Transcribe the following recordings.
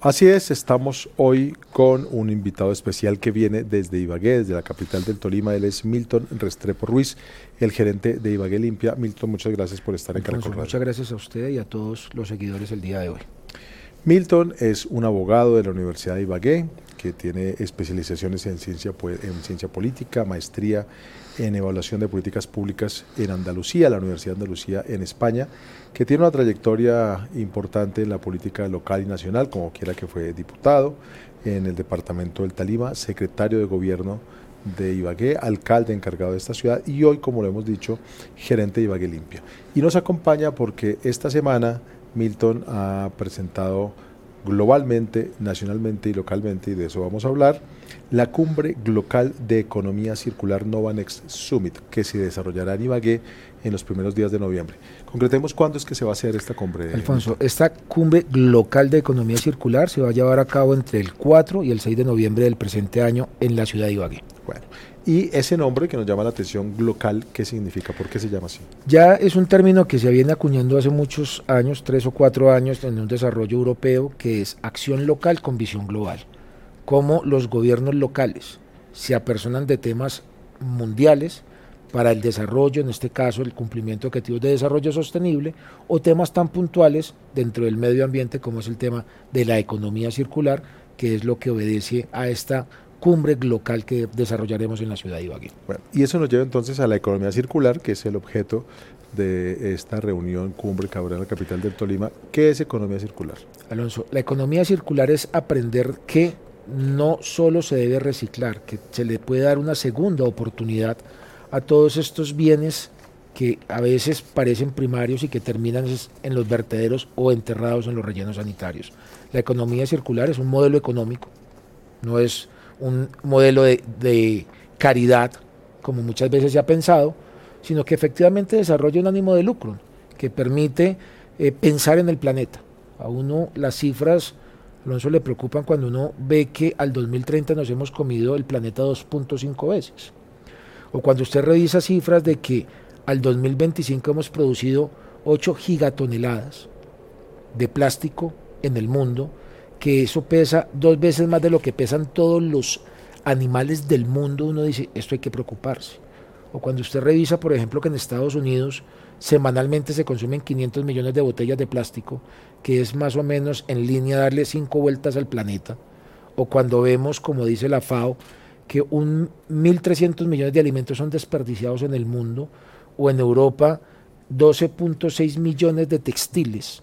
Así es, estamos hoy con un invitado especial que viene desde Ibagué, desde la capital del Tolima. Él es Milton Restrepo Ruiz, el gerente de Ibagué Limpia. Milton, muchas gracias por estar en Caracol Radio. Muchas gracias a usted y a todos los seguidores el día de hoy. Milton es un abogado de la Universidad de Ibagué que tiene especializaciones en ciencia política, maestría en evaluación de políticas públicas en Andalucía, la Universidad de Andalucía en España, que tiene una trayectoria importante en la política local y nacional, como quiera que fue diputado en el departamento del Tolima, secretario de gobierno de Ibagué, alcalde encargado de esta ciudad y hoy, como lo hemos dicho, gerente de Ibagué Limpia. Y nos acompaña porque esta semana Milton ha presentado globalmente, nacionalmente y localmente, y de eso vamos a hablar, la Cumbre Global de Economía Circular Novanext Summit, que se desarrollará en Ibagué en los primeros días de noviembre. Concretemos cuándo es que se va a hacer esta cumbre. Alfonso, esta Cumbre Global de Economía Circular se va a llevar a cabo entre el 4 y el 6 de noviembre del presente año en la ciudad de Ibagué. Bueno, y ese nombre que nos llama la atención, Glocal, ¿qué significa? ¿Por qué se llama así? Ya es un término que se viene acuñando hace muchos años, 3 o 4 años, en un desarrollo europeo, que es acción local con visión global. Cómo los gobiernos locales se apersonan de temas mundiales para el desarrollo, en este caso el cumplimiento de objetivos de desarrollo sostenible, o temas tan puntuales dentro del medio ambiente como es el tema de la economía circular, que es lo que obedece a esta cumbre global que desarrollaremos en la ciudad de Ibagué. Bueno, y eso nos lleva entonces a la economía circular, que es el objeto de esta reunión cumbre que habrá en la capital del Tolima. ¿Qué es economía circular? Alonso, la economía circular es aprender que no solo se debe reciclar, que se le puede dar una segunda oportunidad a todos estos bienes que a veces parecen primarios y que terminan en los vertederos o enterrados en los rellenos sanitarios. La economía circular es un modelo económico, no es un modelo de caridad, como muchas veces se ha pensado, sino que efectivamente desarrolla un ánimo de lucro, que permite pensar en el planeta. A uno las cifras, Alonso, le preocupan cuando uno ve que al 2030 nos hemos comido el planeta 2.5 veces. O cuando usted revisa cifras de que al 2025 hemos producido 8 gigatoneladas de plástico en el mundo, que eso pesa 2 veces más de lo que pesan todos los animales del mundo, uno dice, esto hay que preocuparse. O cuando usted revisa, por ejemplo, que en Estados Unidos semanalmente se consumen 500 millones de botellas de plástico, que es más o menos en línea darle 5 vueltas al planeta. O cuando vemos, como dice la FAO, que 1.300 millones de alimentos son desperdiciados en el mundo, o en Europa 12.6 millones de textiles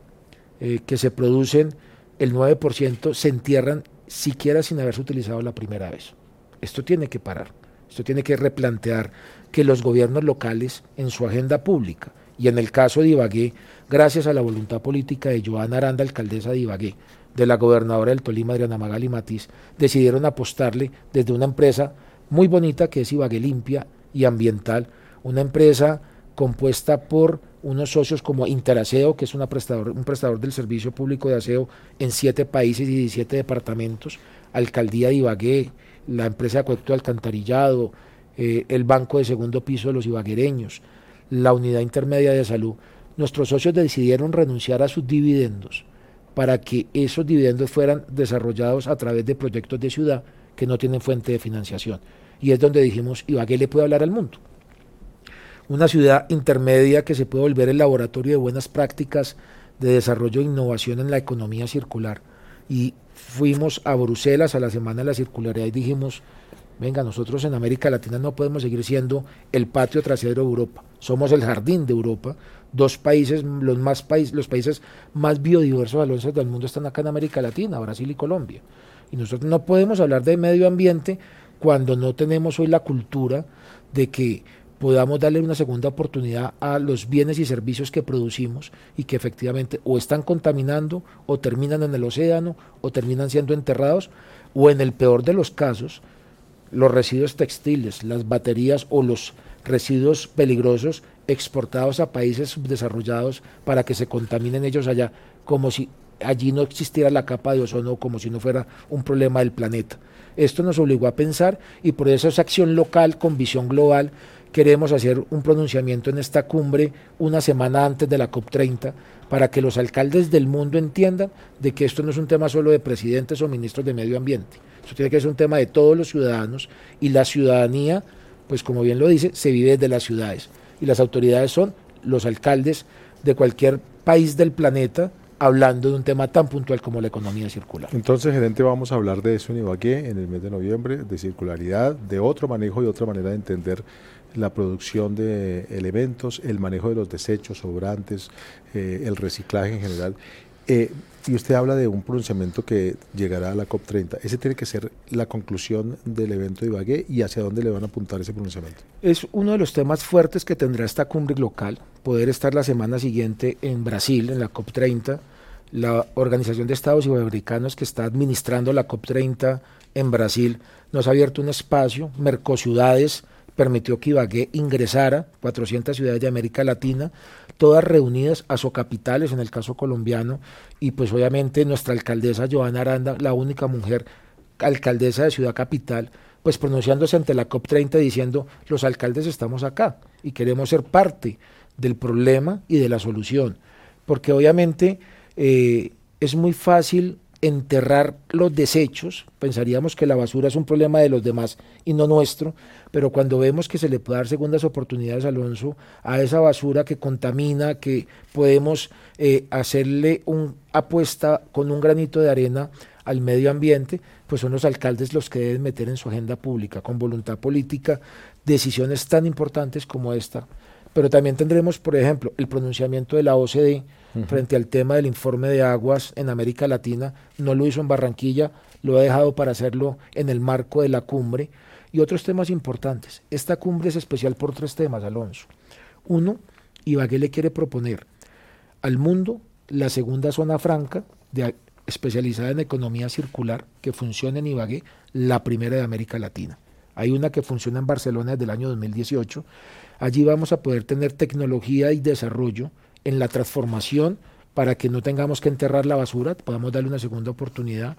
que se producen, el 9% se entierran siquiera sin haberse utilizado la primera vez. Esto tiene que parar, esto tiene que replantear que los gobiernos locales en su agenda pública, y en el caso de Ibagué, gracias a la voluntad política de Joana Aranda, alcaldesa de Ibagué, de la gobernadora del Tolima, Adriana Magali Matiz, decidieron apostarle desde una empresa muy bonita que es Ibagué Limpia y Ambiental, una empresa compuesta por unos socios como Interaseo, que es un prestador del servicio público de aseo en 7 países y 17 departamentos, Alcaldía de Ibagué, la empresa de acueducto de alcantarillado, el Banco de Segundo Piso de los ibaguereños, la Unidad Intermedia de Salud. Nuestros socios decidieron renunciar a sus dividendos para que esos dividendos fueran desarrollados a través de proyectos de ciudad que no tienen fuente de financiación. Y es donde dijimos, Ibagué le puede hablar al mundo. Una ciudad intermedia que se puede volver el laboratorio de buenas prácticas de desarrollo e innovación en la economía circular. Y fuimos a Bruselas a la Semana de la Circularidad y dijimos, venga, nosotros en América Latina no podemos seguir siendo el patio trasero de Europa, somos el jardín de Europa. 2 países, los países más biodiversos del mundo están acá en América Latina, Brasil y Colombia. Y nosotros no podemos hablar de medio ambiente cuando no tenemos hoy la cultura de que podamos darle una segunda oportunidad a los bienes y servicios que producimos y que efectivamente o están contaminando o terminan en el océano o terminan siendo enterrados o en el peor de los casos los residuos textiles, las baterías o los residuos peligrosos exportados a países subdesarrollados para que se contaminen ellos allá, como si allí no existiera la capa de ozono, como si no fuera un problema del planeta. Esto nos obligó a pensar y por eso esa acción local con visión global queremos hacer un pronunciamiento en esta cumbre una semana antes de la COP30 para que los alcaldes del mundo entiendan de que esto no es un tema solo de presidentes o ministros de medio ambiente, esto tiene que ser un tema de todos los ciudadanos, y la ciudadanía, pues como bien lo dice, se vive desde las ciudades, y las autoridades son los alcaldes de cualquier país del planeta, hablando de un tema tan puntual como la economía circular. Entonces, gerente, vamos a hablar de eso en Ibagué en el mes de noviembre, de circularidad, de otro manejo y otra manera de entender la producción de elementos, el manejo de los desechos sobrantes, el reciclaje en general. Y usted habla de un pronunciamiento que llegará a la COP30. Ese tiene que ser la conclusión del evento de Ibagué, ¿y hacia dónde le van a apuntar ese pronunciamiento? Es uno de los temas fuertes que tendrá esta cumbre local, poder estar la semana siguiente en Brasil, en la COP30. La Organización de Estados Iberoamericanos, que está administrando la COP30 en Brasil, nos ha abierto un espacio. Mercociudades permitió que Ibagué ingresara, 400 ciudades de América Latina, todas reunidas, asocapitales en el caso colombiano, y pues obviamente nuestra alcaldesa Joana Aranda, la única mujer alcaldesa de Ciudad Capital, pues pronunciándose ante la COP30 diciendo: los alcaldes estamos acá y queremos ser parte del problema y de la solución, porque obviamente es muy fácil enterrar los desechos. Pensaríamos que la basura es un problema de los demás y no nuestro, pero cuando vemos que se le puede dar segundas oportunidades, Alonso, a esa basura que contamina, que podemos hacerle una apuesta con un granito de arena al medio ambiente, pues son los alcaldes los que deben meter en su agenda pública, con voluntad política, decisiones tan importantes como esta. Pero también tendremos, por ejemplo, el pronunciamiento de la OCDE frente al tema del informe de aguas en América Latina. No lo hizo en Barranquilla, lo ha dejado para hacerlo en el marco de la cumbre, y otros temas importantes. Esta cumbre es especial por 3 temas, Alonso. Uno, Ibagué le quiere proponer al mundo la segunda zona franca especializada en economía circular que funciona en Ibagué, la primera de América Latina. Hay una que funciona en Barcelona desde el año 2018. Allí vamos a poder tener tecnología y desarrollo en la transformación para que no tengamos que enterrar la basura, podamos darle una segunda oportunidad.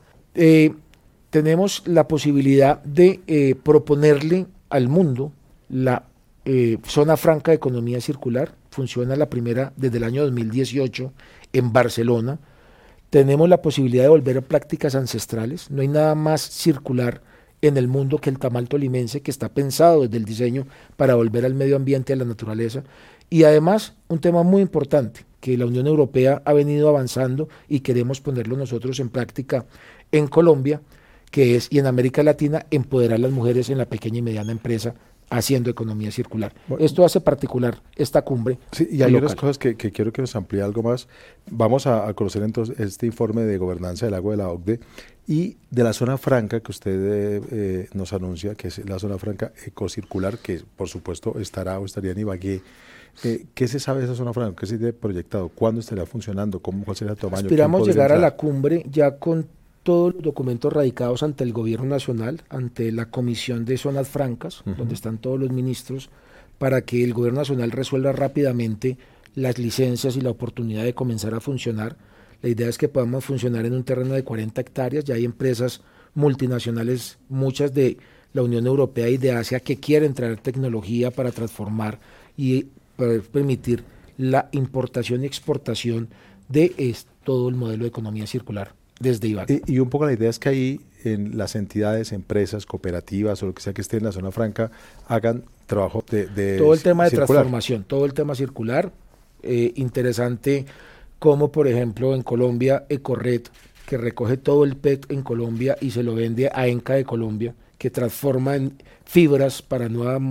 Tenemos la posibilidad de proponerle al mundo la zona franca de economía circular. Funciona la primera desde el año 2018 en Barcelona. Tenemos la posibilidad de volver a prácticas ancestrales. No hay nada más circular en el mundo que el tamal tolimense, que está pensado desde el diseño para volver al medio ambiente, a la naturaleza. Y además, un tema muy importante que la Unión Europea ha venido avanzando y queremos ponerlo nosotros en práctica en Colombia, que es, y en América Latina, empoderar a las mujeres en la pequeña y mediana empresa haciendo economía circular. Bueno, esto hace particular esta cumbre. Sí, y hay local. Unas cosas que quiero que nos amplíe algo más. Vamos a conocer entonces este informe de gobernanza del agua de la OCDE y de la zona franca que usted nos anuncia, que es la zona franca ecocircular, que por supuesto estará o estaría en Ibagué. ¿Qué se sabe de esa zona franca? ¿Qué se tiene proyectado? ¿Cuándo estará funcionando? ¿Cuál será el tamaño? Aspiramos llegar a la cumbre ya con todos los documentos radicados ante el gobierno nacional, ante la Comisión de Zonas Francas, donde están todos los ministros, para que el gobierno nacional resuelva rápidamente las licencias y la oportunidad de comenzar a funcionar. La idea es que podamos funcionar en un terreno de 40 hectáreas. Ya hay empresas multinacionales, muchas de la Unión Europea y de Asia, que quieren traer tecnología para transformar y poder permitir la importación y exportación de todo el modelo de economía circular desde Ibagué. Y un poco la idea es que ahí en las entidades, empresas, cooperativas o lo que sea que esté en la zona franca hagan trabajo de todo el tema de circular. Transformación, todo el tema circular. Interesante como por ejemplo en Colombia Ecored, que recoge todo el PET en Colombia y se lo vende a ENCA de Colombia, que transforma en fibras para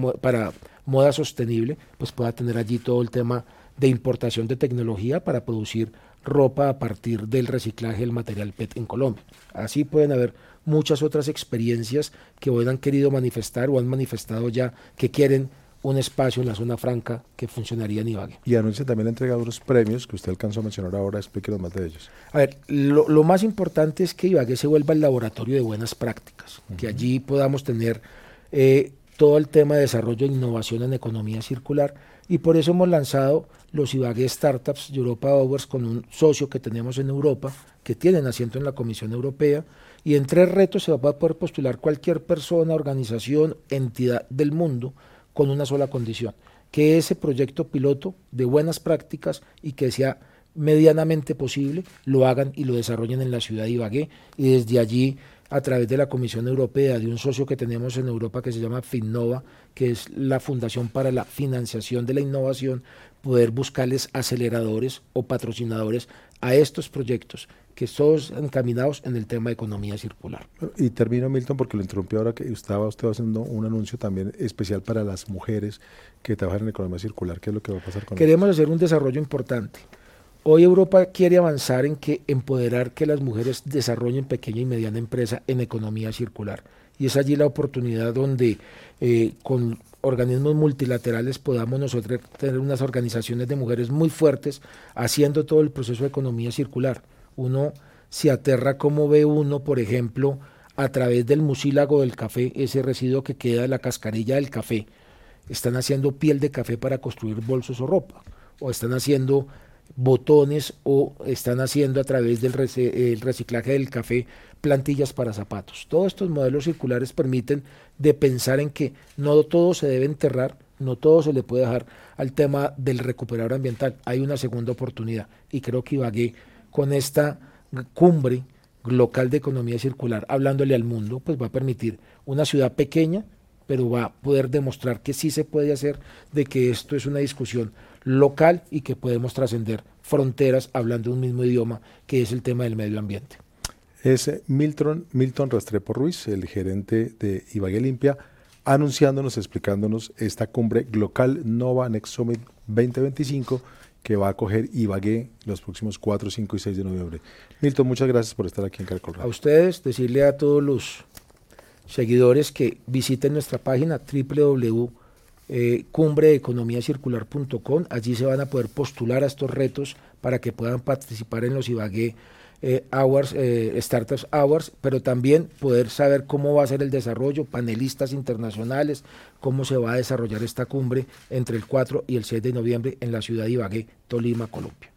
moda sostenible, pues pueda tener allí todo el tema de importación de tecnología para producir ropa a partir del reciclaje del material PET en Colombia. Así pueden haber muchas otras experiencias que hoy han querido manifestar o han manifestado ya que quieren un espacio en la zona franca que funcionaría en Ibagué. Y anuncia también la entrega de unos premios que usted alcanzó a mencionar ahora, explíquenos más de ellos. A ver, lo más importante es que Ibagué se vuelva el laboratorio de buenas prácticas, que allí podamos tener todo el tema de desarrollo e innovación en economía circular, y por eso hemos lanzado los Ibagué Startups Europa Awards con un socio que tenemos en Europa, que tienen asiento en la Comisión Europea, y en 3 retos se va a poder postular cualquier persona, organización, entidad del mundo con una sola condición, que ese proyecto piloto de buenas prácticas y que sea medianamente posible, lo hagan y lo desarrollen en la ciudad de Ibagué, y desde allí, a través de la Comisión Europea, de un socio que tenemos en Europa que se llama Finnova, que es la Fundación para la Financiación de la Innovación, poder buscarles aceleradores o patrocinadores a estos proyectos, que todos encaminados en el tema de economía circular. Y termino, Milton, porque lo interrumpí ahora que estaba usted haciendo un anuncio también especial para las mujeres que trabajan en economía circular. ¿Qué es lo que va a pasar con Queremos hacer un desarrollo importante. Hoy Europa quiere avanzar en que empoderar que las mujeres desarrollen pequeña y mediana empresa en economía circular. Y es allí la oportunidad donde con organismos multilaterales podamos nosotros tener unas organizaciones de mujeres muy fuertes haciendo todo el proceso de economía circular. Uno se aterra como ve uno, por ejemplo, a través del mucílago del café, ese residuo que queda de la cascarilla del café. Están haciendo piel de café para construir bolsos o ropa, o están haciendo botones, o están haciendo a través del reciclaje del café plantillas para zapatos. Todos estos modelos circulares permiten de pensar en que no todo se debe enterrar, no todo se le puede dejar al tema del recuperador ambiental. Hay una segunda oportunidad y creo que Ibagué, con esta cumbre local de economía circular, hablándole al mundo, pues va a permitir una ciudad pequeña, pero va a poder demostrar que sí se puede hacer, de que esto es una discusión local y que podemos trascender fronteras hablando un mismo idioma, que es el tema del medio ambiente. Es Milton Restrepo Ruiz, el gerente de Ibagué Limpia, anunciándonos, explicándonos esta cumbre Glocal Nova Next Summit 2025 que va a acoger Ibagué los próximos 4, 5 y 6 de noviembre. Milton, muchas gracias por estar aquí en Caracol Radio. A ustedes, decirle a todos los seguidores que visiten nuestra página www.cumbreeconomiacircular.com. Allí se van a poder postular a estos retos para que puedan participar en los Ibagué Awards, Startups Awards, pero también poder saber cómo va a ser el desarrollo, panelistas internacionales, cómo se va a desarrollar esta cumbre entre el 4 y el 6 de noviembre en la ciudad de Ibagué, Tolima, Colombia.